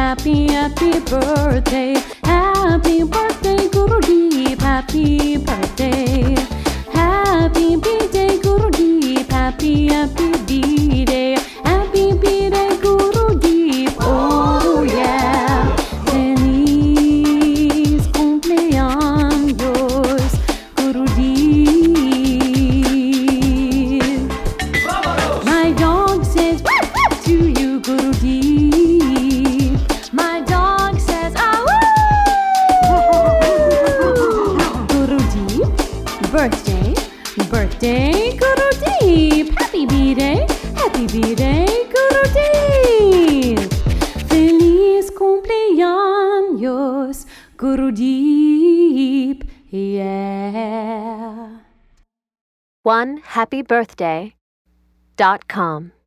happy, happy birthday. Happy birthday, Gurudeep, happy birthday. Happy birthday, Gurudeep, happy, happy birthday. Happy birthday, Gurudeep, oh yeah. Feliz cumpleaños, Gurudeep. My dog says to you, Gurudeep. My dog says, Gurudeep, birthday, birthday, Gurudeep. Happy birthday, Gurudeep. Feliz cumpleaños, Gurudeep, yeah. OneHappyBirthday.com